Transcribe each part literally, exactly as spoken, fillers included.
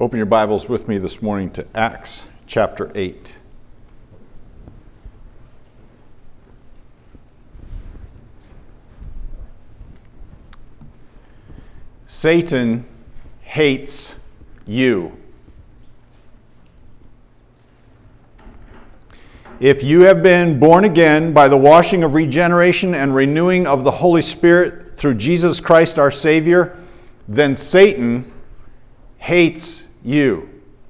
Open your Bibles with me this morning to Acts chapter eight. Satan hates you. If you have been born again by the washing of regeneration and renewing of the Holy Spirit through Jesus Christ our Savior, then Satan hates you.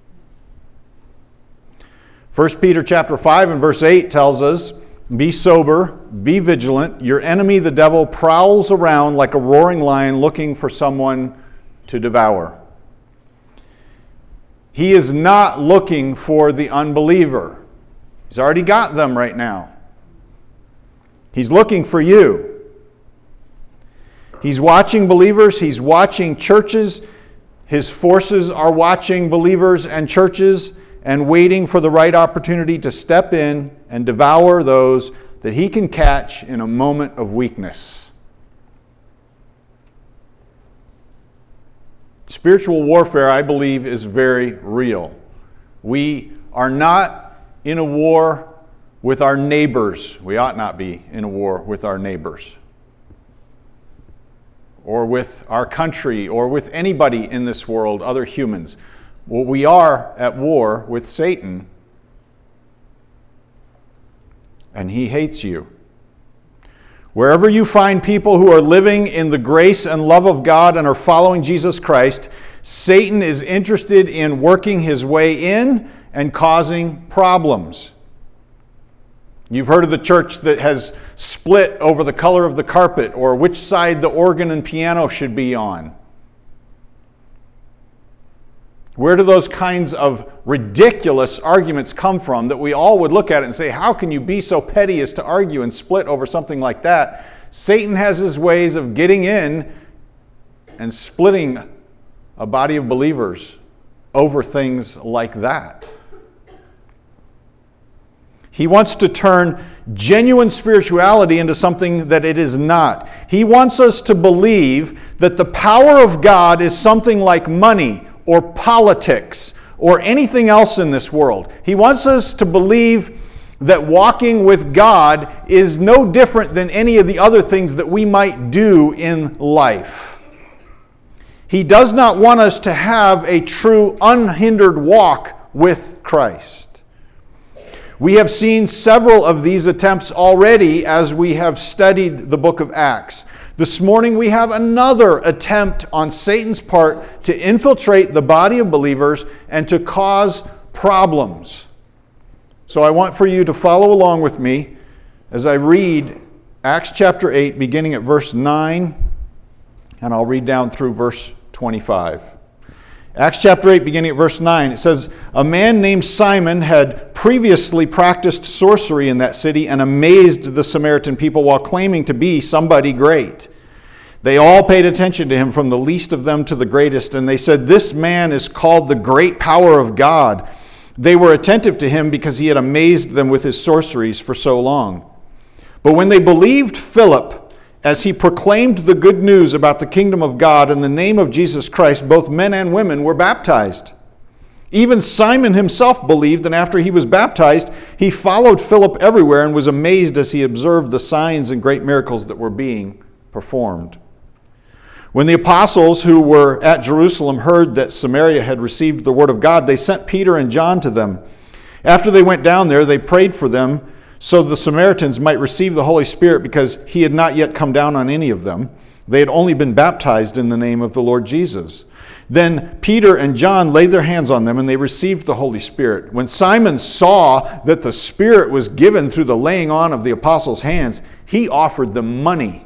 First Peter chapter five and verse eight tells us, "Be sober, be vigilant. Your enemy, the devil, prowls around like a roaring lion looking for someone to devour." He is not looking for the unbeliever. He's already got them right now. He's looking for you. He's watching believers. He's watching churches. His forces are watching believers and churches and waiting for the right opportunity to step in and devour those that he can catch in a moment of weakness. Spiritual warfare, I believe, is very real. We are not in a war with our neighbors. We ought not be in a war with our neighbors, or with our country, or with anybody in this world, other humans. Well, we are at war with Satan, and he hates you. Wherever you find people who are living in the grace and love of God and are following Jesus Christ, Satan is interested in working his way in and causing problems. You've heard of the church that has split over the color of the carpet or which side the organ and piano should be on. Where do those kinds of ridiculous arguments come from that we all would look at it and say, how can you be so petty as to argue and split over something like that? Satan has his ways of getting in and splitting a body of believers over things like that. He wants to turn genuine spirituality into something that it is not. He wants us to believe that the power of God is something like money or politics or anything else in this world. He wants us to believe that walking with God is no different than any of the other things that we might do in life. He does not want us to have a true unhindered walk with Christ. We have seen several of these attempts already as we have studied the book of Acts. This morning we have another attempt on Satan's part to infiltrate the body of believers and to cause problems. So I want for you to follow along with me as I read Acts chapter eight, beginning at verse nine, and I'll read down through verse twenty-five. Acts chapter eight, beginning at verse nine, it says, "A man named Simon had previously practiced sorcery in that city and amazed the Samaritan people while claiming to be somebody great. They all paid attention to him, from the least of them to the greatest, and they said, 'This man is called the great power of God.' They were attentive to him because he had amazed them with his sorceries for so long. But when they believed Philip, as he proclaimed the good news about the kingdom of God in the name of Jesus Christ, both men and women were baptized. Even Simon himself believed, and after he was baptized, he followed Philip everywhere and was amazed as he observed the signs and great miracles that were being performed. When the apostles who were at Jerusalem heard that Samaria had received the word of God, they sent Peter and John to them. After they went down there, they prayed for them, so the Samaritans might receive the Holy Spirit, because he had not yet come down on any of them. They had only been baptized in the name of the Lord Jesus. Then Peter and John laid their hands on them, and they received the Holy Spirit. When Simon saw that the Spirit was given through the laying on of the apostles' hands, he offered them money,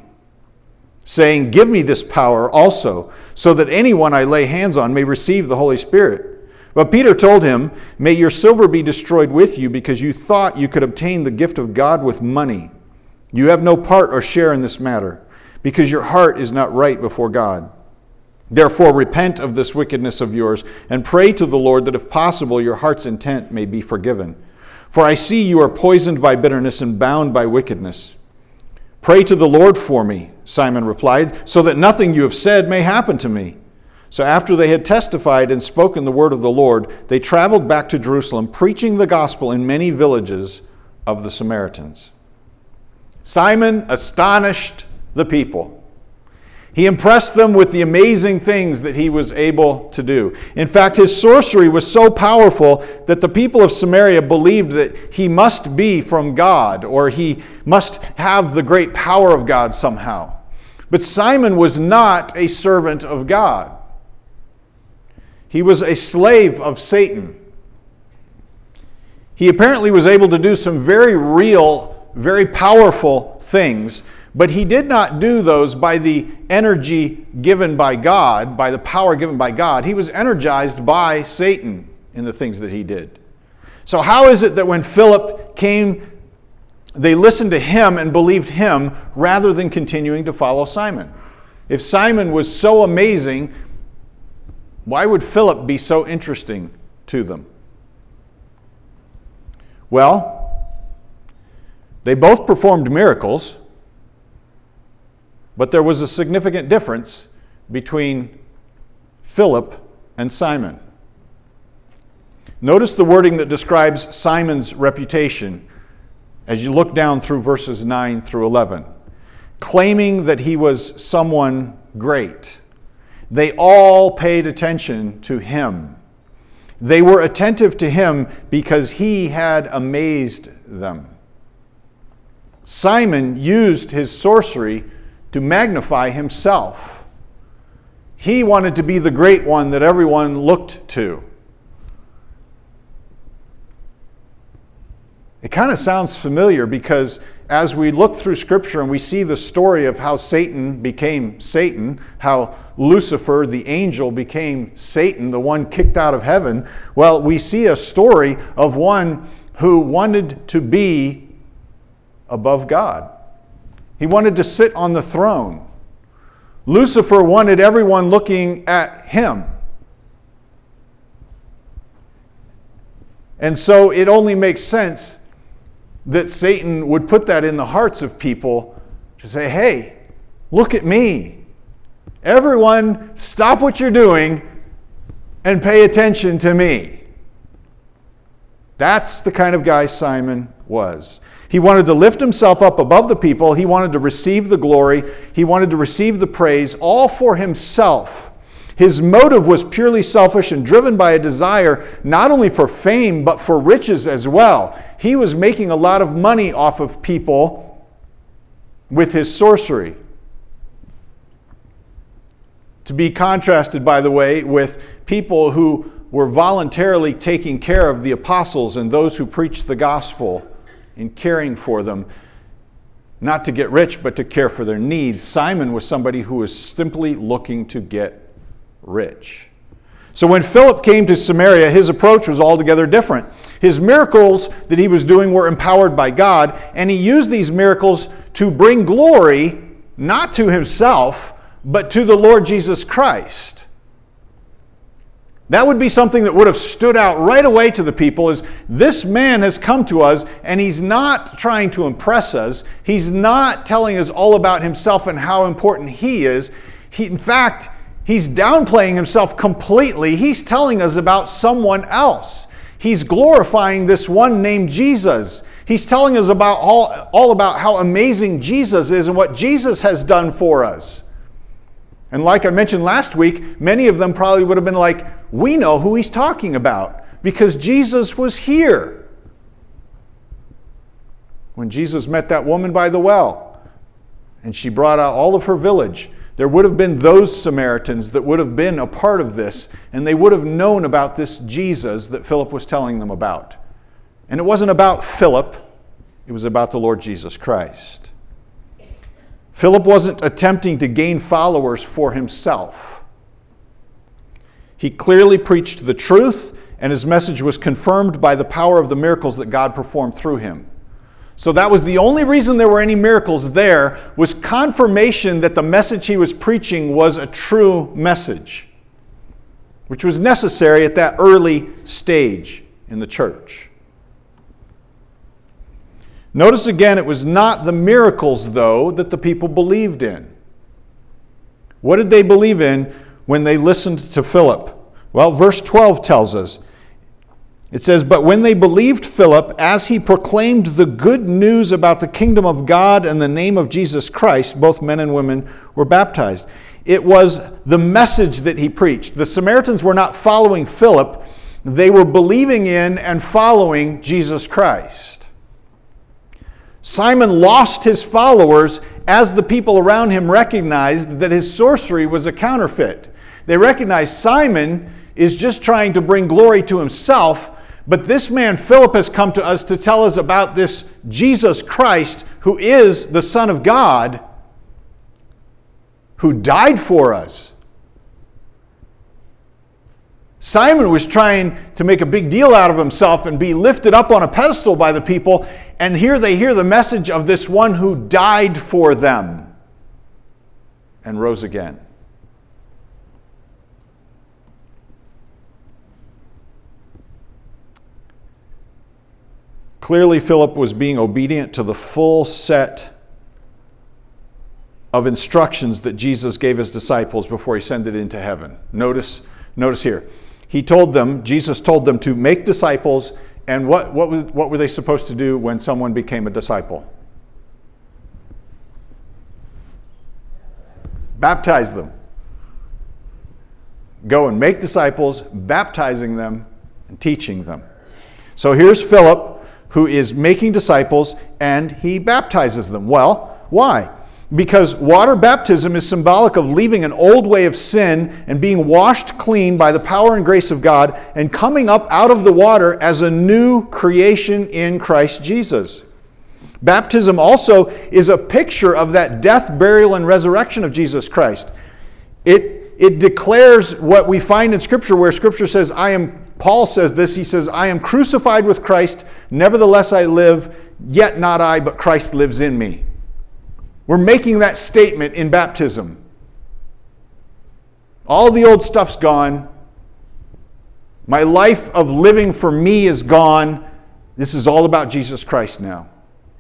saying, 'Give me this power also, so that anyone I lay hands on may receive the Holy Spirit.' But Peter told him, 'May your silver be destroyed with you, because you thought you could obtain the gift of God with money. You have no part or share in this matter, because your heart is not right before God. Therefore repent of this wickedness of yours, and pray to the Lord that if possible your heart's intent may be forgiven. For I see you are poisoned by bitterness and bound by wickedness.' 'Pray to the Lord for me,' Simon replied, 'so that nothing you have said may happen to me.' So after they had testified and spoken the word of the Lord, they traveled back to Jerusalem, preaching the gospel in many villages of the Samaritans. Simon astonished the people. He impressed them with the amazing things that he was able to do. In fact, his sorcery was so powerful that the people of Samaria believed that he must be from God, or he must have the great power of God somehow. But Simon was not a servant of God. He was a slave of Satan. He apparently was able to do some very real, very powerful things, but he did not do those by the energy given by God, by the power given by God. He was energized by Satan in the things that he did. So how is it that when Philip came, they listened to him and believed him rather than continuing to follow Simon? If Simon was so amazing, why would Philip be so interesting to them? Well, they both performed miracles, but there was a significant difference between Philip and Simon. Notice the wording that describes Simon's reputation as you look down through verses nine through eleven. Claiming that he was someone great. They all paid attention to him. They were attentive to him because he had amazed them. Simon used his sorcery to magnify himself. He wanted to be the great one that everyone looked to. It kind of sounds familiar because as we look through Scripture and we see the story of how Satan became Satan, how Lucifer, the angel, became Satan, the one kicked out of heaven, well, we see a story of one who wanted to be above God. He wanted to sit on the throne. Lucifer wanted everyone looking at him. And so it only makes sense that Satan would put that in the hearts of people to say, hey, look at me. Everyone, stop what you're doing and pay attention to me. That's the kind of guy Simon was. He wanted to lift himself up above the people. He wanted to receive the glory. He wanted to receive the praise, all for himself. His motive was purely selfish and driven by a desire not only for fame, but for riches as well. He was making a lot of money off of people with his sorcery. To be contrasted, by the way, with people who were voluntarily taking care of the apostles and those who preached the gospel in caring for them, not to get rich, but to care for their needs. Simon was somebody who was simply looking to get rich. So when Philip came to Samaria, his approach was altogether different. His miracles that he was doing were empowered by God, and he used these miracles to bring glory, not to himself, but to the Lord Jesus Christ. That would be something that would have stood out right away to the people, is this man has come to us and he's not trying to impress us. He's not telling us all about himself and how important he is. He, in fact, he's downplaying himself completely. He's telling us about someone else. He's glorifying this one named Jesus. He's telling us about all, all about how amazing Jesus is and what Jesus has done for us. And like I mentioned last week, many of them probably would have been like, we know who he's talking about because Jesus was here. When Jesus met that woman by the well and she brought out all of her village, there would have been those Samaritans that would have been a part of this, and they would have known about this Jesus that Philip was telling them about. And it wasn't about Philip, it was about the Lord Jesus Christ. Philip wasn't attempting to gain followers for himself. He clearly preached the truth, and his message was confirmed by the power of the miracles that God performed through him. So that was the only reason there were any miracles there, was confirmation that the message he was preaching was a true message, which was necessary at that early stage in the church. Notice again, it was not the miracles, though, that the people believed in. What did they believe in? when they listened to Philip? Well, verse twelve tells us. It says, "But when they believed Philip, as he proclaimed the good news about the kingdom of God and the name of Jesus Christ, both men and women were baptized." It was the message that he preached. The Samaritans were not following Philip. They were believing in and following Jesus Christ. Simon lost his followers as the people around him recognized that his sorcery was a counterfeit. They recognized Simon is just trying to bring glory to himself, but this man Philip has come to us to tell us about this Jesus Christ, who is the Son of God, who died for us. Simon was trying to make a big deal out of himself and be lifted up on a pedestal by the people, and here they hear the message of this one who died for them and rose again. Clearly, Philip was being obedient to the full set of instructions that Jesus gave his disciples before he ascended into heaven. Notice, notice here. He told them, Jesus told them to make disciples, and what, what, what were they supposed to do when someone became a disciple? Baptize them. Go and make disciples, baptizing them and teaching them. So here's Philip, who is making disciples, and he baptizes them. Well, why? Because water baptism is symbolic of leaving an old way of sin and being washed clean by the power and grace of God and coming up out of the water as a new creation in Christ Jesus. Baptism also is a picture of that death, burial, and resurrection of Jesus Christ. It, it declares what we find in Scripture, where Scripture says, I am, Paul says this, he says, I am crucified with Christ, nevertheless I live, yet not I, but Christ lives in me. We're making that statement in baptism. All the old stuff's gone. My life of living for me is gone. This is all about Jesus Christ now.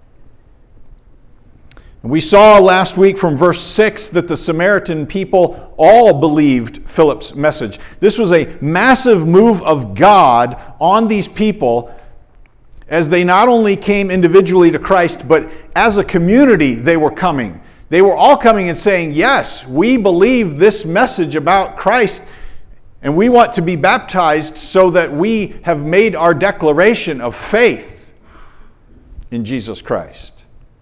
And we saw last week from verse six that the Samaritan people all believed Philip's message. This was a massive move of God on these people, as they not only came individually to Christ, but as a community they were coming. They were all coming and saying, yes, we believe this message about Christ, and we want to be baptized so that we have made our declaration of faith in Jesus Christ.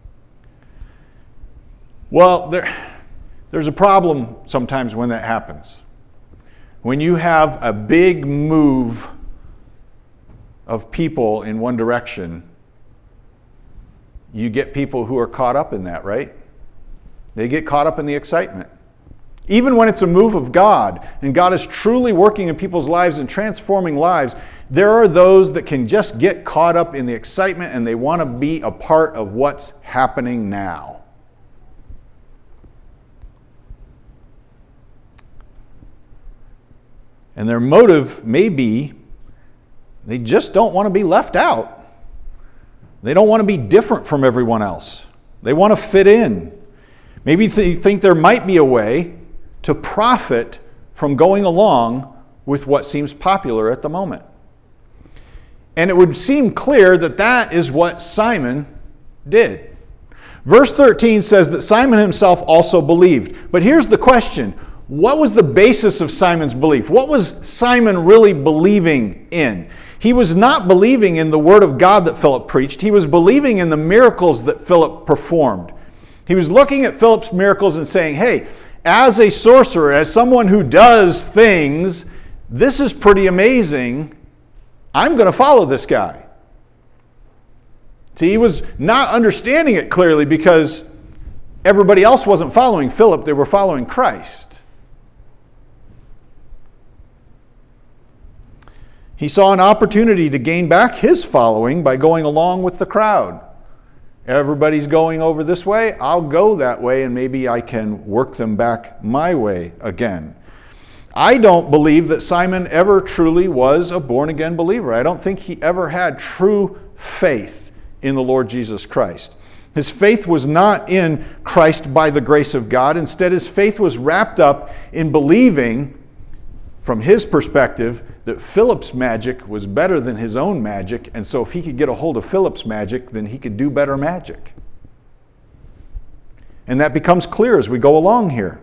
Well, there, there's a problem sometimes when that happens. When you have a big move of people in one direction, you get people who are caught up in that, right? They get caught up in the excitement. Even when it's a move of God, and God is truly working in people's lives and transforming lives, there are those that can just get caught up in the excitement and they want to be a part of what's happening now. And their motive may be they just don't want to be left out. They don't want to be different from everyone else. They want to fit in. Maybe they think there might be a way to profit from going along with what seems popular at the moment. And it would seem clear that that is what Simon did. Verse thirteen says that Simon himself also believed. But here's the question. What was the basis of Simon's belief? What was Simon really believing in? He was not believing in the word of God that Philip preached. He was believing in the miracles that Philip performed. He was looking at Philip's miracles and saying, hey, as a sorcerer, as someone who does things, this is pretty amazing. I'm going to follow this guy. See, he was not understanding it clearly because everybody else wasn't following Philip. They were following Christ. He saw an opportunity to gain back his following by going along with the crowd. Everybody's going over this way, I'll go that way, and maybe I can work them back my way again. I don't believe that Simon ever truly was a born-again believer. I don't think he ever had true faith in the Lord Jesus Christ. His faith was not in Christ by the grace of God. Instead, his faith was wrapped up in believing, from his perspective, that Philip's magic was better than his own magic, and so if he could get a hold of Philip's magic, then he could do better magic. And that becomes clear as we go along here.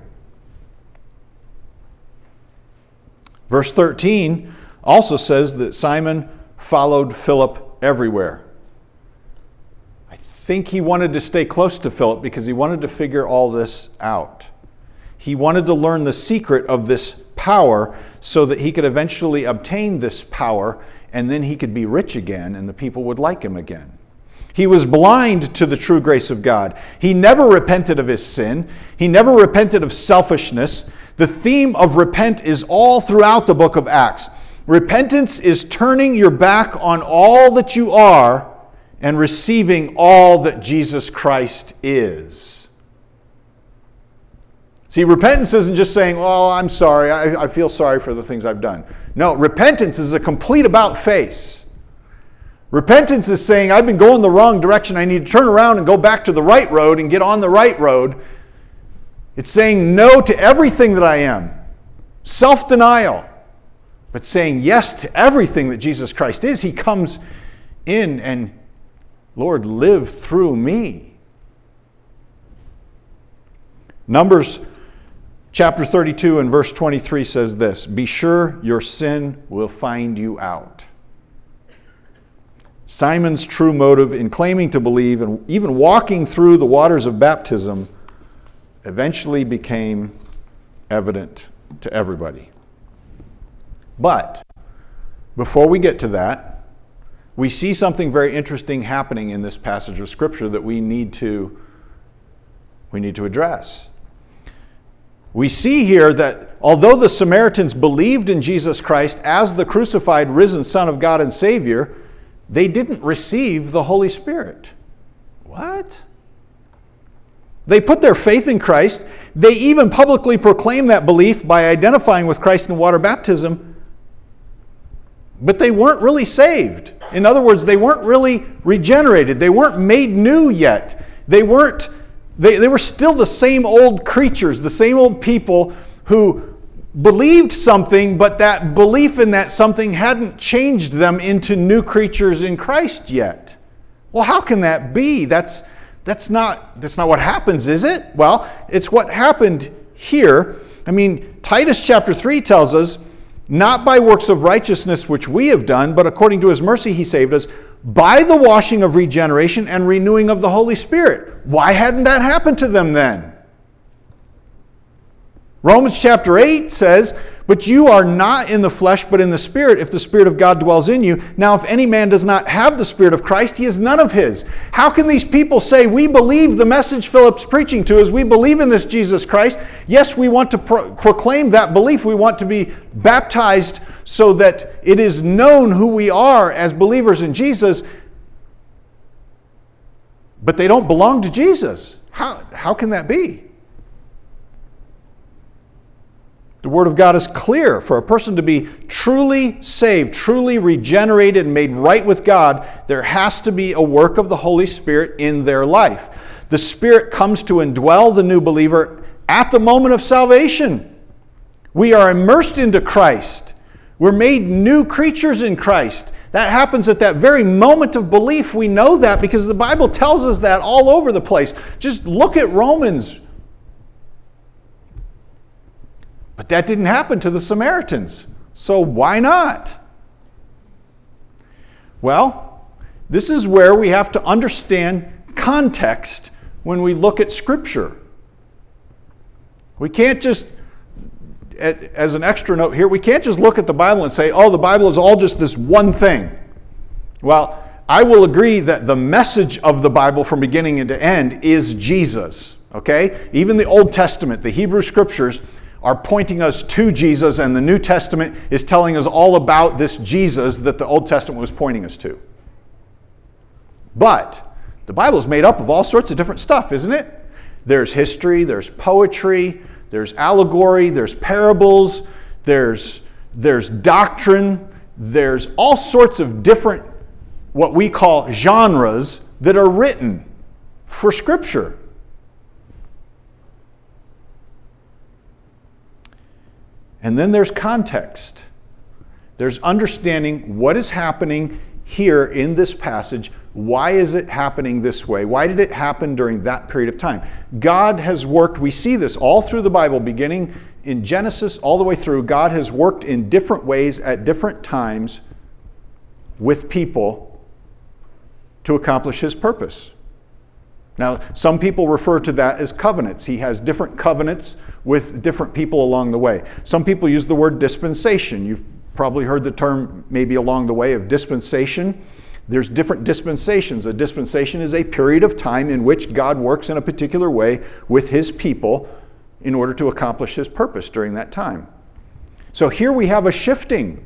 Verse thirteen also says that Simon followed Philip everywhere. I think he wanted to stay close to Philip because he wanted to figure all this out. He wanted to learn the secret of this power so that he could eventually obtain this power, and then he could be rich again and the people would like him again. He was blind to the true grace of God. He never repented of his sin. He never repented of selfishness. The theme of repent is all throughout the book of Acts. Repentance is turning your back on all that you are and receiving all that Jesus Christ is. See, repentance isn't just saying, oh, I'm sorry, I, I feel sorry for the things I've done. No, repentance is a complete about-face. Repentance is saying, I've been going the wrong direction. I need to turn around and go back to the right road and get on the right road. It's saying no to everything that I am. Self-denial. But saying yes to everything that Jesus Christ is. He comes in and, Lord, live through me. Numbers chapter thirty-two and verse twenty-three says this, be sure your sin will find you out. Simon's true motive in claiming to believe and even walking through the waters of baptism eventually became evident to everybody. But before we get to that, we see something very interesting happening in this passage of Scripture that we need to, we need to address. We see here that although the Samaritans believed in Jesus Christ as the crucified, risen Son of God and Savior, they didn't receive the Holy Spirit. What? They put their faith in Christ. They even publicly proclaimed that belief by identifying with Christ in water baptism. But they weren't really saved. In other words, they weren't really regenerated. They weren't made new yet. They weren't, they, they were still the same old creatures, the same old people who believed something, but that belief in that something hadn't changed them into new creatures in Christ yet. Well, how can that be? That's that's not that's not what happens, is it? Well, it's what happened here. I mean, Titus chapter three tells us, not by works of righteousness which we have done, but according to his mercy he saved us by the washing of regeneration and renewing of the Holy Spirit. Why hadn't that happened to them then? Romans chapter eight says, but you are not in the flesh, but in the Spirit, if the Spirit of God dwells in you. Now, if any man does not have the Spirit of Christ, he is none of his. How can these people say, we believe the message Philip's preaching to us, we believe in this Jesus Christ? Yes, we want to pro- proclaim that belief. We want to be baptized so that it is known who we are as believers in Jesus. But they don't belong to Jesus. How, how can that be? The Word of God is clear. For a person to be truly saved, truly regenerated, and made right with God, there has to be a work of the Holy Spirit in their life. The Spirit comes to indwell the new believer at the moment of salvation. We are immersed into Christ. We're made new creatures in Christ. That happens at that very moment of belief. We know that because the Bible tells us that all over the place. Just look at Romans. But that didn't happen to the Samaritans. So why not? Well, this is where we have to understand context when we look at Scripture. We can't just, as an extra note here, we can't just look at the Bible and say, oh, the Bible is all just this one thing. Well, I will agree that the message of the Bible from beginning to end is Jesus. Okay? Even the Old Testament, the Hebrew Scriptures, are pointing us to Jesus, and the New Testament is telling us all about this Jesus that the Old Testament was pointing us to. But the Bible is made up of all sorts of different stuff, isn't it? There's history, there's poetry, there's allegory, there's parables, there's, there's doctrine, there's all sorts of different, what we call genres, that are written for Scripture. And then there's context. There's understanding what is happening here in this passage. Why is it happening this way? Why did it happen during that period of time? God has worked, we see this all through the Bible, beginning in Genesis all the way through. God has worked in different ways at different times with people to accomplish his purpose. Now, some people refer to that as covenants. He has different covenants with different people along the way. Some people use the word dispensation. You've probably heard the term maybe along the way of dispensation. There's different dispensations. A dispensation is a period of time in which God works in a particular way with his people in order to accomplish his purpose during that time. So here we have a shifting.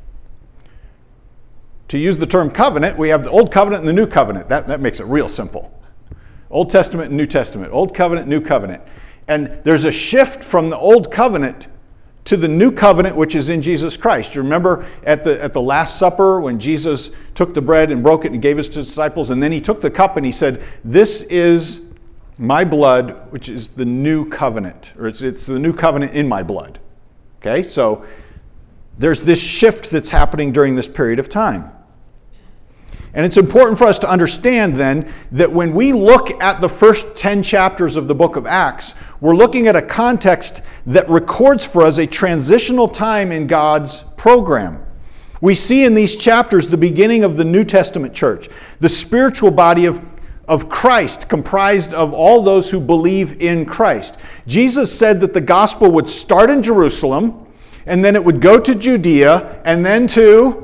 To use the term covenant, we have the Old Covenant and the New Covenant. That, that makes it real simple. Old Testament and New Testament. Old Covenant, New Covenant. And there's a shift from the Old Covenant to the New Covenant, which is in Jesus Christ. You remember at the, at the Last Supper when Jesus took the bread and broke it and gave it to his disciples, and then he took the cup and he said, "This is my blood, which is the new covenant," or it's, it's the new covenant in my blood. Okay, so there's this shift that's happening during this period of time. And it's important for us to understand then that when we look at the first ten chapters of the book of Acts, we're looking at a context that records for us a transitional time in God's program. We see in these chapters the beginning of the New Testament church, the spiritual body of, of Christ, comprised of all those who believe in Christ. Jesus said that the gospel would start in Jerusalem, and then it would go to Judea, and then to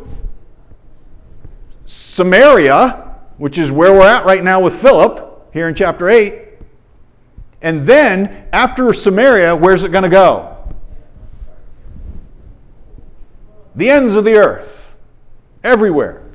Samaria, which is where we're at right now with Philip, here in chapter eight. And then, after Samaria, where's it going to go? The ends of the earth. Everywhere.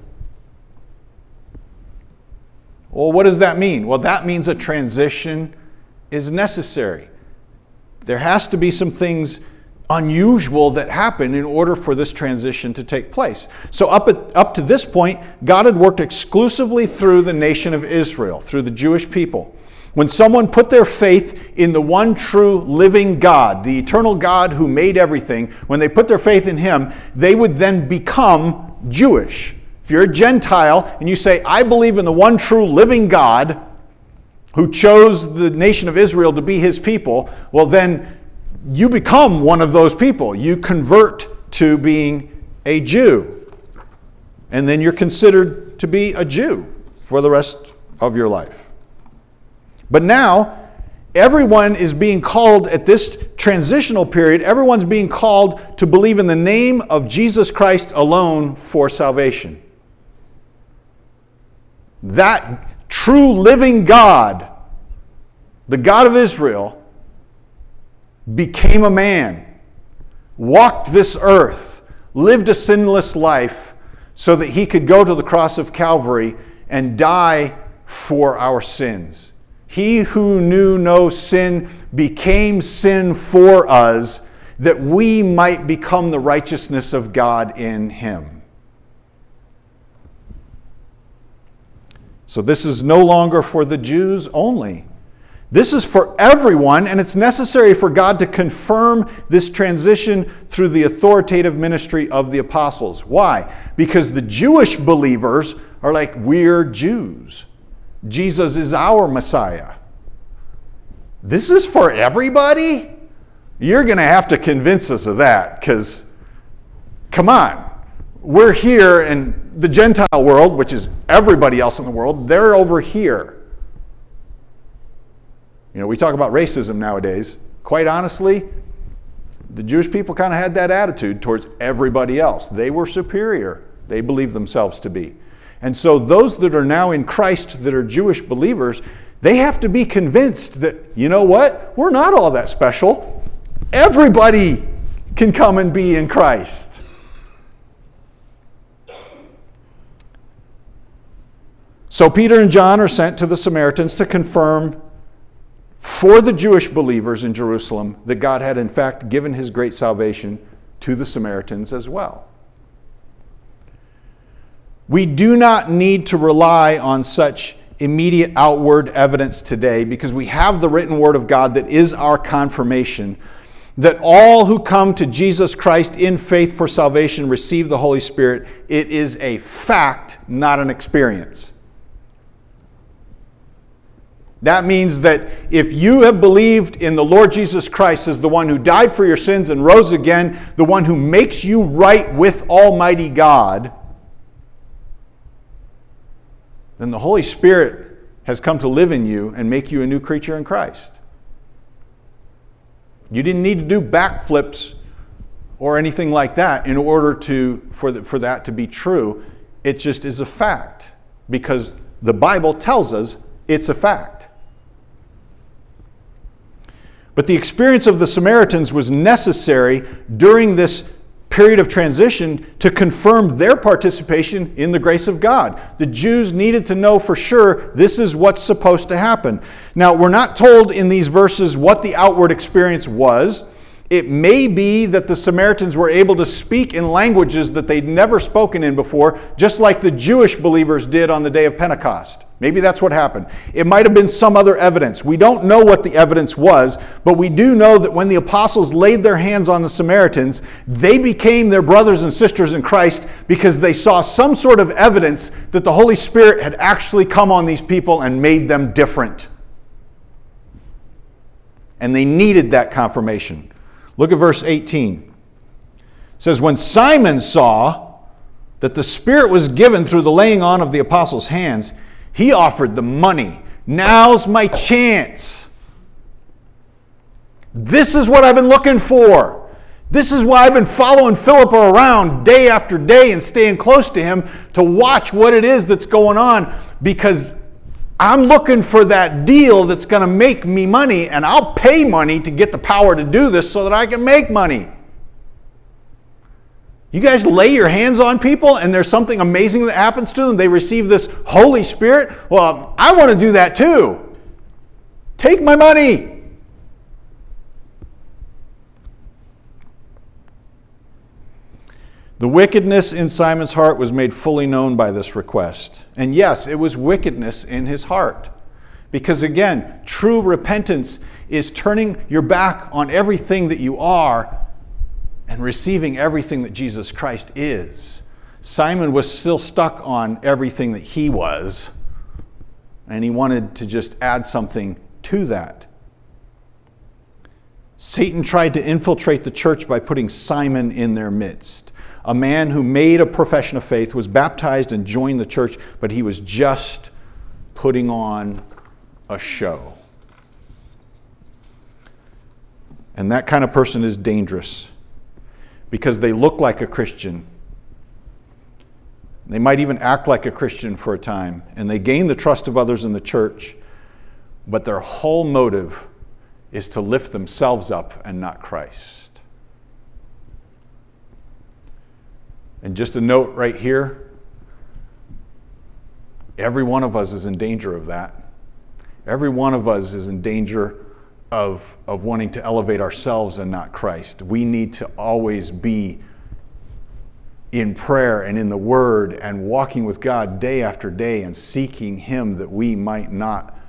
Well, what does that mean? Well, that means a transition is necessary. There has to be some things unusual that happen in order for this transition to take place. So up, at, up to this point, God had worked exclusively through the nation of Israel, through the Jewish people. When someone put their faith in the one true living God, the eternal God who made everything, when they put their faith in him, they would then become Jewish. If you're a Gentile and you say, "I believe in the one true living God who chose the nation of Israel to be his people," well then you become one of those people. You convert to being a Jew. And then you're considered to be a Jew for the rest of your life. But now, everyone is being called at this transitional period, everyone's being called to believe in the name of Jesus Christ alone for salvation. That true living God, the God of Israel, became a man, walked this earth, lived a sinless life so that he could go to the cross of Calvary and die for our sins. He who knew no sin became sin for us that we might become the righteousness of God in him. So this is no longer for the Jews only. This is for everyone, and it's necessary for God to confirm this transition through the authoritative ministry of the apostles. Why? Because the Jewish believers are like, we're Jews. Jesus is our Messiah. This is for everybody? You're going to have to convince us of that, because, come on, we're here in the Gentile world, which is everybody else in the world. They're over here. You know, we talk about racism nowadays. Quite honestly, the Jewish people kind of had that attitude towards everybody else. They were superior. They believed themselves to be. And so those that are now in Christ, that are Jewish believers, they have to be convinced that, you know what? We're not all that special. Everybody can come and be in Christ. So Peter and John are sent to the Samaritans to confirm for the Jewish believers in Jerusalem that God had in fact given his great salvation to the Samaritans as well. We do not need to rely on such immediate outward evidence today because we have the written word of God that is our confirmation that all who come to Jesus Christ in faith for salvation receive the Holy Spirit. It is a fact, not an experience. That means that if you have believed in the Lord Jesus Christ as the one who died for your sins and rose again, the one who makes you right with Almighty God, then the Holy Spirit has come to live in you and make you a new creature in Christ. You didn't need to do backflips or anything like that in order to for, the, for that to be true. It just is a fact because the Bible tells us it's a fact. But the experience of the Samaritans was necessary during this period of transition to confirm their participation in the grace of God. The Jews needed to know for sure this is what's supposed to happen. Now, we're not told in these verses what the outward experience was. It may be that the Samaritans were able to speak in languages that they'd never spoken in before, just like the Jewish believers did on the day of Pentecost. Maybe that's what happened. It might have been some other evidence. We don't know what the evidence was, but we do know that when the apostles laid their hands on the Samaritans, they became their brothers and sisters in Christ because they saw some sort of evidence that the Holy Spirit had actually come on these people and made them different. And they needed that confirmation. Look at verse eighteen. It says, when Simon saw that the Spirit was given through the laying on of the apostles' hands, he offered the money. Now's my chance. This is what I've been looking for. This is why I've been following Philip around day after day and staying close to him to watch what it is that's going on, because I'm looking for that deal that's going to make me money, and I'll pay money to get the power to do this so that I can make money. You guys lay your hands on people and there's something amazing that happens to them. They receive this Holy Spirit. Well, I want to do that too. Take my money. The wickedness in Simon's heart was made fully known by this request. And yes, it was wickedness in his heart. Because again, true repentance is turning your back on everything that you are and receiving everything that Jesus Christ is. Simon was still stuck on everything that he was, and he wanted to just add something to that. Satan tried to infiltrate the church by putting Simon in their midst. A man who made a profession of faith, was baptized and joined the church, but he was just putting on a show. And that kind of person is dangerous, because they look like a Christian. They might even act like a Christian for a time, and they gain the trust of others in the church, but their whole motive is to lift themselves up and not Christ. And just a note right here, every one of us is in danger of that. Every one of us is in danger of, of wanting to elevate ourselves and not Christ. We need to always be in prayer and in the Word and walking with God day after day and seeking Him, that we might not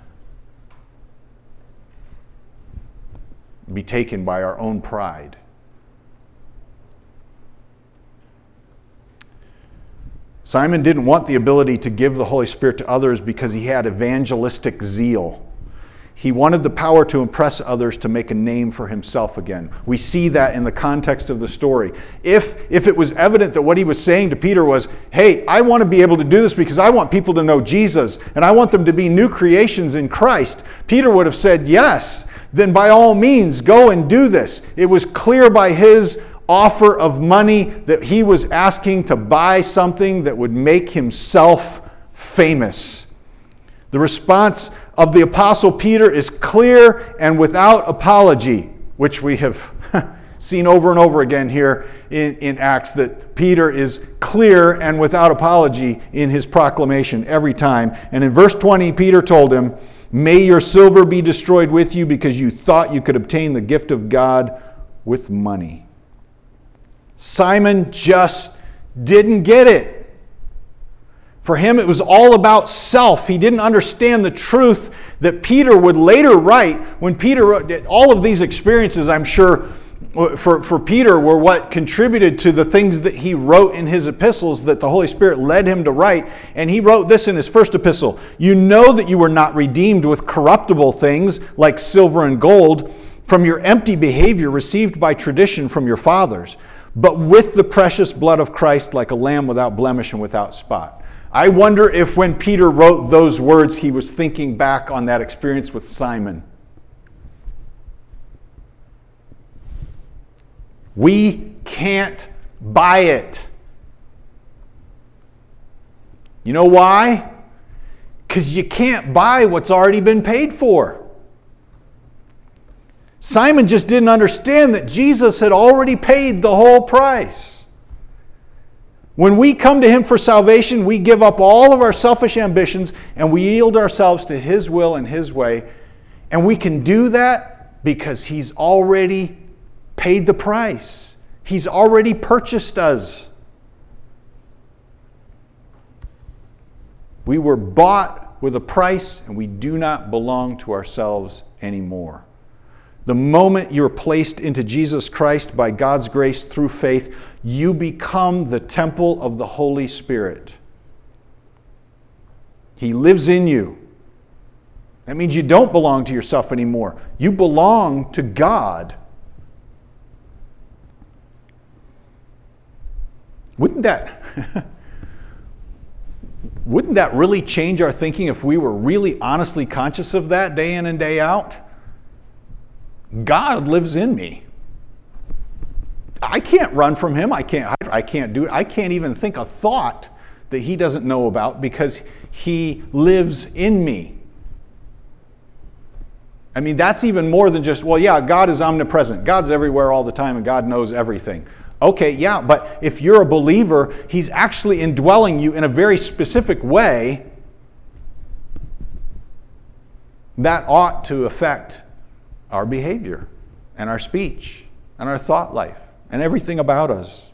be taken by our own pride. Simon didn't want the ability to give the Holy Spirit to others because he had evangelistic zeal. He wanted the power to impress others to make a name for himself again. We see that in the context of the story. If, if it was evident that what he was saying to Peter was, hey, I want to be able to do this because I want people to know Jesus and I want them to be new creations in Christ, Peter would have said, yes, then by all means, go and do this. It was clear by his offer of money that he was asking to buy something that would make himself famous. The response of the Apostle Peter is clear and without apology, which we have seen over and over again here in, in Acts, that Peter is clear and without apology in his proclamation every time. And in verse twenty, Peter told him, "May your silver be destroyed with you because you thought you could obtain the gift of God with money." Simon just didn't get it. For him, it was all about self. He didn't understand the truth that Peter would later write. When Peter wrote, all of these experiences, I'm sure, for, for Peter were what contributed to the things that he wrote in his epistles that the Holy Spirit led him to write. And he wrote this in his first epistle. You know that you were not redeemed with corruptible things like silver and gold from your empty behavior received by tradition from your fathers, but with the precious blood of Christ like a lamb without blemish and without spot. I wonder if when Peter wrote those words, he was thinking back on that experience with Simon. We can't buy it. You know why? Because you can't buy what's already been paid for. Simon just didn't understand that Jesus had already paid the whole price. When we come to him for salvation, we give up all of our selfish ambitions and we yield ourselves to his will and his way. And we can do that because he's already paid the price. He's already purchased us. We were bought with a price and we do not belong to ourselves anymore. The moment you're placed into Jesus Christ by God's grace through faith, you become the temple of the Holy Spirit. He lives in you. That means you don't belong to yourself anymore. You belong to God. Wouldn't that, wouldn't that really change our thinking if we were really honestly conscious of that day in and day out? God lives in me. I can't run from him. I can't, I can't do it. I can't even think a thought that he doesn't know about because he lives in me. I mean, that's even more than just, well, yeah, God is omnipresent. God's everywhere all the time and God knows everything. Okay, yeah, but if you're a believer, he's actually indwelling you in a very specific way that ought to affect our behavior and our speech and our thought life and everything about us.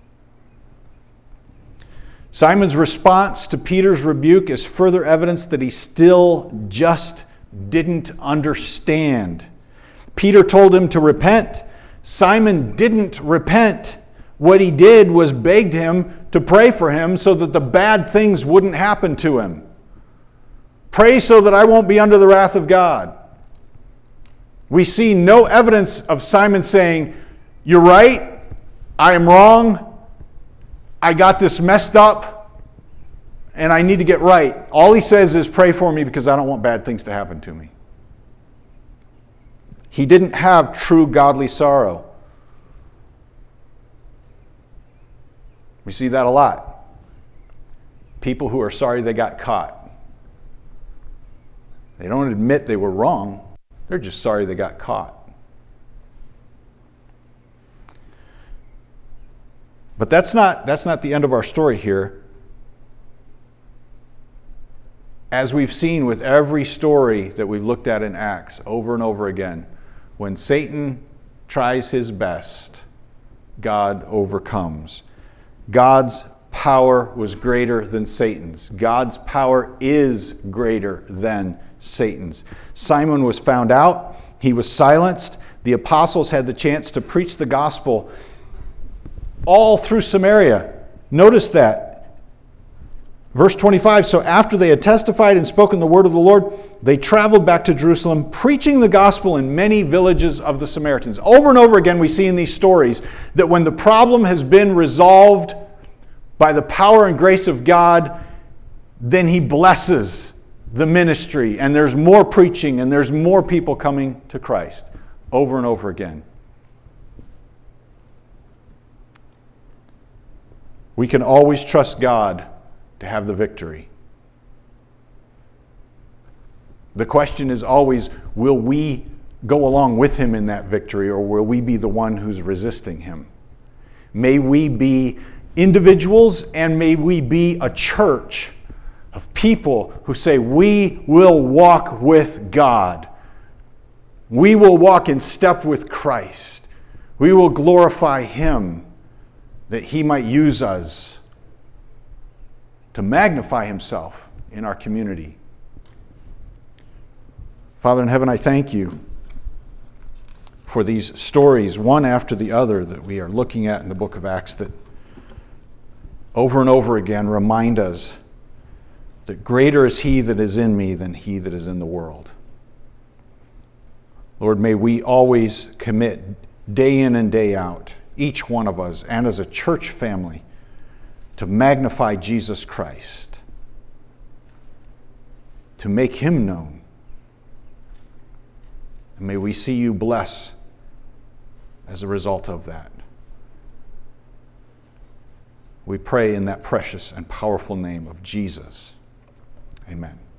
Simon's response to Peter's rebuke is further evidence that he still just didn't understand. Peter told him to repent. Simon didn't repent. What he did was begged him to pray for him so that the bad things wouldn't happen to him. Pray so that I won't be under the wrath of God. We see no evidence of Simon saying, you're right, I am wrong, I got this messed up, and I need to get right. All he says is, pray for me because I don't want bad things to happen to me. He didn't have true godly sorrow. We see that a lot. People who are sorry they got caught. They don't admit they were wrong. They're just sorry they got caught. But that's not, that's not the end of our story here. As we've seen with every story that we've looked at in Acts over and over again, when Satan tries his best, God overcomes. God's power was greater than Satan's. God's power is greater than Satan's. Simon was found out. He was silenced. The apostles had the chance to preach the gospel all through Samaria. Notice that. Verse twenty-five, so after they had testified and spoken the word of the Lord, they traveled back to Jerusalem, preaching the gospel in many villages of the Samaritans. Over and over again we see in these stories that when the problem has been resolved by the power and grace of God, then he blesses the ministry, and there's more preaching, and there's more people coming to Christ over and over again. We can always trust God to have the victory. The question is always, will we go along with him in that victory, or will we be the one who's resisting him? May we be individuals, and may we be a church of people who say, we will walk with God. We will walk in step with Christ. We will glorify him that he might use us to magnify himself in our community. Father in heaven, I thank you for these stories, one after the other, that we are looking at in the book of Acts, that over and over again remind us that greater is he that is in me than he that is in the world. Lord, may we always commit day in and day out, each one of us, and as a church family, to magnify Jesus Christ, to make him known. And may we see you bless as a result of that. We pray in that precious and powerful name of Jesus. Amen.